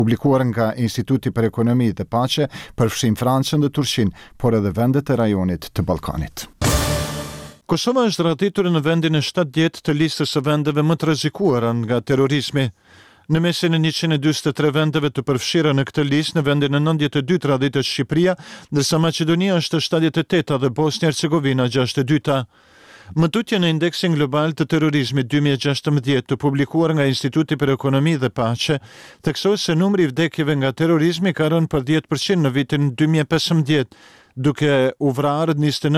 publikuar nga Instituti për Ekonomi dhe Paqe përfshin Francën dhe Turqinë, por edhe vendet e rajonit të Ballkanit. Kosova është raditur në vendin e 70 të listës së vendeve më të rrezikuara nga terrorizmi. Në mesin e 143 vendeve të përfshira në këtë listë, në vendin e 92 raditet Shqipëria, ndërsa Maqedonia është 78 dhe Bosnia-Hercegovina 62. Mëtutje në indeksin global të terrorizmit 2016 të publikuar nga Instituti për Ekonomi dhe Paqe, theksoi se numri i vdekjeve nga terrorizmi ka rënë për 10% në vitin 2015, duke u vrarë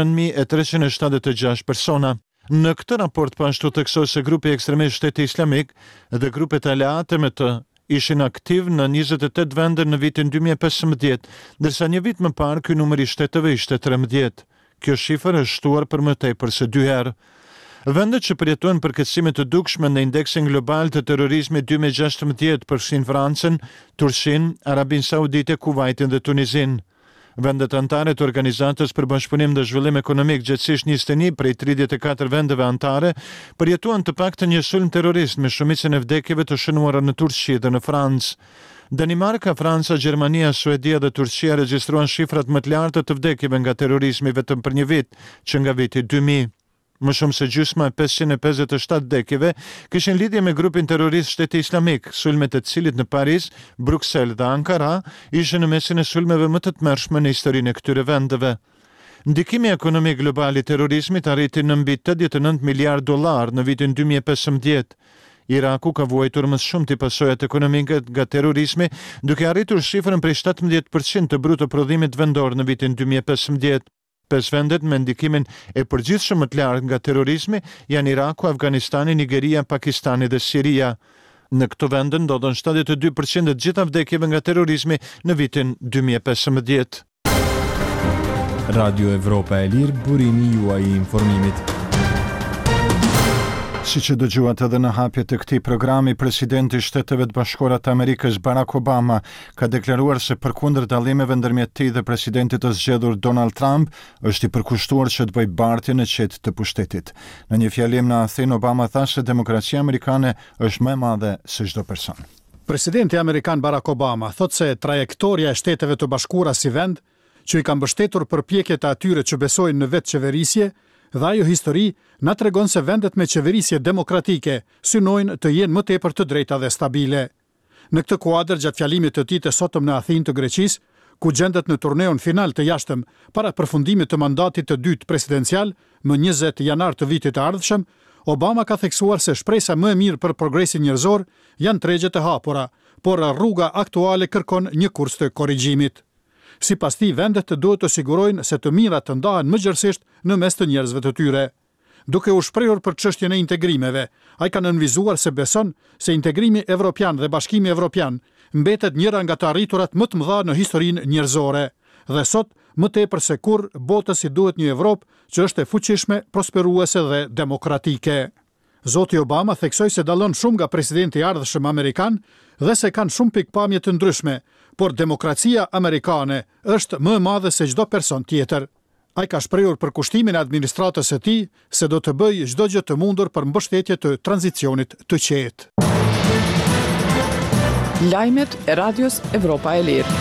29.376 persona. Në këtë raport pashtu theksoi se grupi ekstremist Shteti Islamik dhe grupet aleate me të ishin aktiv në 28 vende në vitin 2015, ndërsa një vit më parë ky numër i shteteve ishte 13. Kjo shifër është shtuar për më tepër se 2 herë. Vendet që përjetojnë përkeqësime të dukshme në indeksin global të terrorizmit 2016 përfshin Francën, Turqinë, Arabinë Saudite, Kuvajtin dhe Tunizin. Vendet anëtare të Organizatës për Bashkëpunim dhe Zhvillim Ekonomik, gjithsesi 21 prej 34 vendeve anëtare, përjetuan të paktën një sulm terrorist me shumicën e vdekjeve të shënuara në Turqi dhe në Francë. Danimarka, Franca, Gjermania, Suedia dhe Turqia regjistruan shifrat më të larta të vdekjeve nga terrorizmi vetëm për një vit, që nga viti 2000. Më shumë se gjysma e 557 vdekjeve kishin lidhje me grupin terrorist Shteti Islamik, sulmet e cilit në Paris, Bruksel dhe Ankara ishin në mesin e sulmeve më të tmerrshme në historinë e këtyre vendeve. Ndikimi ekonomik global i terrorizmit arriti në mbi $89 miliard në vitin 2015. Iraku ka vuajtur më shumë të pasojat ekonomike nga terrorizmi, duke arritur shifrën prej 17% të bruto prodhimit vendor në vitin 2015. 5 vendet me ndikimin e përgjithshëm më të lartë nga terrorizmi janë Iraku, Afganistani, Nigeria, Pakistani dhe Siria. Në këto vende ndodhen 72% të gjitha vdekjeve nga terrorizmi në vitin 2015. Radio Evropa e Lirë, burimi juaj i informimit. Si që dëgjuat edhe në hapje të këtij programi, presidenti i Shteteve të Bashkuara të Amerikës Barack Obama ka deklaruar se përkundër dallimeve ndërmjet tij dhe presidentit të zgjedhur Donald Trump, është i përkushtuar që të bëjë bartje në qet të pushtetit. Në një fjalim në Athinë, Obama tha se demokracia amerikane është më e madhe se çdo person. Presidenti amerikan Barack Obama thot se trajektoria e Shteteve të Bashkuara si vend, që i kanë mbështetur përpjekjet e atyre që besojnë në vetë qeverisje, dhe ajo histori na tregon se vendet me qeverisje demokratike synojnë të jenë më tepër të drejta dhe stabile. Në këtë kuadër, gjatë fjalimit të tij të sotëm në Athinë të Greqisë, ku gjendet në turneun final të jashtëm para përfundimit të mandatit të dytë presidencial më 20 janar të vitit të ardhshëm, Obama ka theksuar se shpresa më e mirë për progresin njerëzor janë tregjet e hapura, por rruga aktuale kërkon një kurs të korrigjimit. Sipas tij, vendet duhet të sigurojnë se të mirat të ndahen më gjërësisht në mes të njerëzve të tyre. Duke u shprehur për çështjen e integrimeve, ai ka nënvizuar se beson se integrimi evropian dhe Bashkimi Evropian mbetet njëra nga të arriturat më të mëdha në historinë njerëzore, dhe sot më tepër se kurrë botës i duhet një Evropë që është e fuqishme, prosperuese dhe demokratike. Zoti Obama theksoi se dallon shumë nga presidenti i ardhshëm amerikan dhe se kanë shumë pikpamje të ndryshme, por demokracia amerikane është më e madhe se çdo person tjetër. Ai ka shprehur përkushtimin e administratës së tij se do të bëjë çdo gjë të mundur për mbështetje të tranzicionit të qetë. Lajmet e Radios Evropa e Lirë.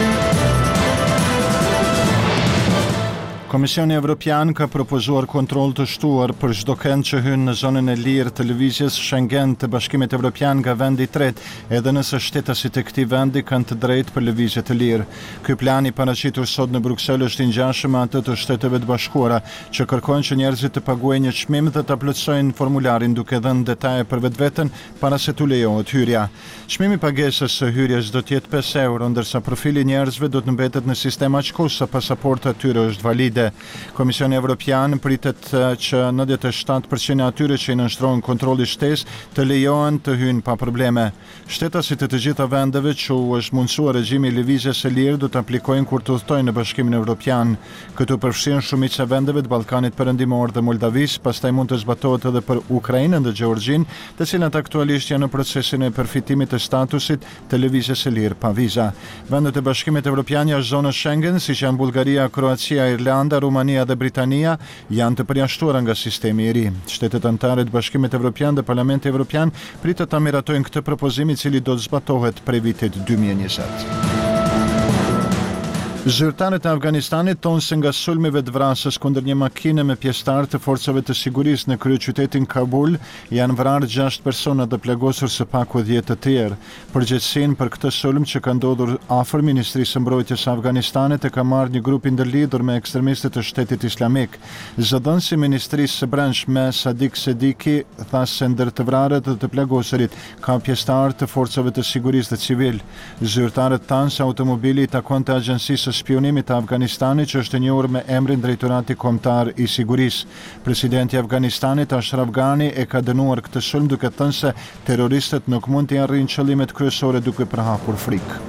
Komisioni Evropian ka propozuar kontroll të shtuar për çdo kënd që hyn në zonën e lirë të lëvizjes Schengen të Bashkimit Evropian nga vendi i tretë, edhe nëse shtetasit e këtij vendi kanë të drejtë për lëvizje të lirë. Ky plan i paraqitur sot në Bruksel është i ngjashëm me atë të Shteteve të Bashkuara, që kërkojnë që njerëzit të paguajnë një çmim dhe ta plotësojnë formularin duke dhënë detaje për vetveten para se t'u lejohet hyrja. Çmimi pagesës së hyrjes do të jetë 5 euro, ndërsa profili i njerëzve do të mbetet në sistem aq sa pasaporta e tyre është valide. Komisioni Evropian pritet që 97% e atyre që i nënshtrohen kontrolli shtesë të lejohen të hyjnë pa probleme. Shtetasit e të gjitha vendeve që u është mundsuar regjimi i lëvizjes së lirë do të aplikojnë kur të udhtojnë në Bashkimin Evropian. Këtu përfshin shumica e vendeve të Ballkanit Perëndimor dhe Moldavis, pastaj mund të zbatohet edhe për Ukrainën dhe Gjeorgjinë, të cilat aktualisht janë në procesin e përfitimit të statusit të lëvizjes së lirë pa viza. Vendet e Bashkimit Evropian jashtë zonës Schengen, siç janë Bullgaria, Kroacia, Irlanda, Irlanda, Rumania dhe Britania janë të përjashtuara nga sistemi i ri. Shtetet anëtare të Bashkimit Evropian dhe Parlamenti Evropian pritet ta miratojnë këtë propozim i cili do të zbatohet prej vitit 2020. Zyrtarët e Afganistanit thonë se nga sulmeve të vrasës kundër një makine me pjesëtar të forcave të sigurisë në kryeqytetin Kabul janë vrarë 6 persona dhe plagosur së paku 10 të tjerë. Përgjegjësinë për këtë sulm që ka ndodhur afër Ministrisë së Mbrojtjes së Afganistanit e ka marrë një grup i ndërlidhur me ekstremistët e Shtetit Islamik. Zëdhënësi i Ministrisë së Brendshme Sadik Sediki tha se ndër të vrarët dhe të plagosurit ka pjesëtar të forcave të sigurisë dhe civil. Zyrtarët thanë se automobili i takonte agjencisë spionimit të Afganistanit që është e njohur me emrin Drejtorati Kombëtar i Sigurisë. Presidenti i Afganistanit Ashraf Ghani e ka dënuar këtë sulm duke thënë se terroristët nuk mund të arrijnë qëllimet kryesore duke përhapur frikë.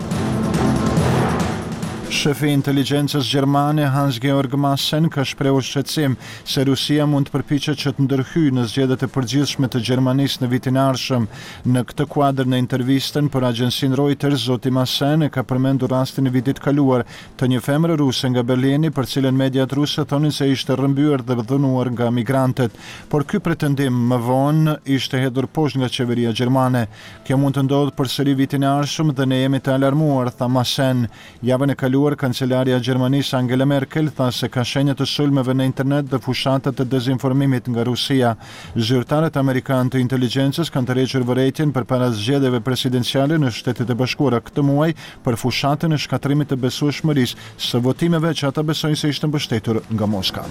Shefi i inteligjencës gjermane Hans-Georg Maassen ka shprehur shqetësim se Rusia mund të përpiqet që të ndërhyjë në zgjedhjet e përgjithshme të Gjermanisë në vitin e ardhshëm. Në këtë kuadër në intervistën për agjencinë Reuters, zoti Maassen e ka përmendur rastin e vitit kaluar të një femre ruse nga Berlini, për cilën mediat ruse thonin se ishte rrëmbyer dhe dhënuar nga migrantët, por ky pretendim më vonë ishte hedhur poshtë nga qeveria gjermane. Kjo mund të ndodhë përsëri vitin e ardhshëm dhe ne jemi të alarmuar, tha Maassen. Javën e kaluar Kancelaria e Gjermanisë Angela Merkel tha se ka shenja të sulmeve në internet dhe fushatat të dezinformimit nga Rusia. Zyrtarët amerikanë të inteligjencës kanë tërhequr vërejtjen përpara zgjedhjeve presidenciale në Shtetet e Bashkuara këtë muaj për fushatën e shkatrimit të besueshmërisë së votimeve që ata besojnë se ishte mbështetur nga Moska.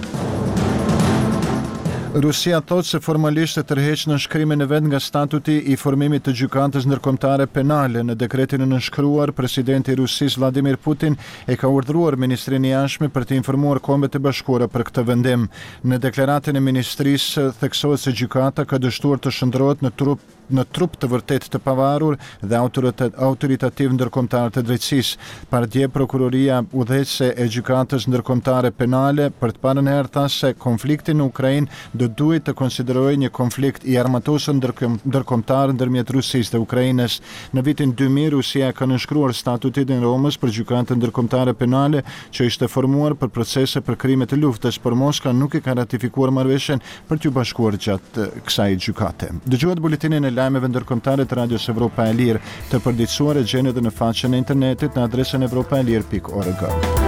Rusia thotë se formalisht e tërheq nënshkrimin e vet nga statuti i formimit të gjykatës ndërkombëtare penale. Në dekretin e nënshkruar, presidenti i Rusisë Vladimir Putin e ka urdhëruar Ministrinë e Jashtme për të informuar Kombet e Bashkuara për këtë vendim. Në deklaratën e ministrisë theksohet se gjykata ka dështuar të shndrohet në trup të vërtet të pavarur dhe autoritativ ndërkombëtar të drejtësisë. Pardje prokuroria udhëheqëse e gjykatës ndërkombëtare penale për të parën herë tha se konflikti në Ukrainë do duhet të konsiderojë një konflikt i armatosur ndërkombëtar ndërmjet Rusisë dhe Ukrainës. Në vitin 2000 Rusia ka nënshkruar statutin e Romës për gjykatën ndërkombëtare penale që ishte formuar për procese për krime të luftës, por Moska nuk e ka ratifikuar marrëveshjen për t'u bashkuar gjatë kësaj gjykate. Dëgjuat buletinin e lajmeve ndërkombëtare të Radios Evropa e Lirë, të përditësuar e gjeni edhe në faqen e internetit në adresën evropaelir.org.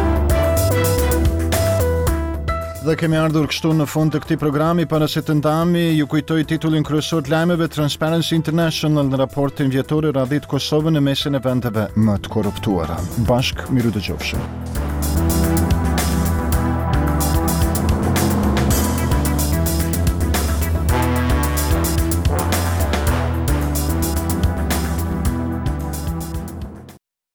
Dhe kemi ardhur kështu në fund të këtij programi. Para se të ndami, ju kujtoj titullin kryesor të lajmeve. Transparency International në raportin vjetor e radhit Kosovën në mesin e vendeve më të korruptuara. Bashk miru dëgjofshim.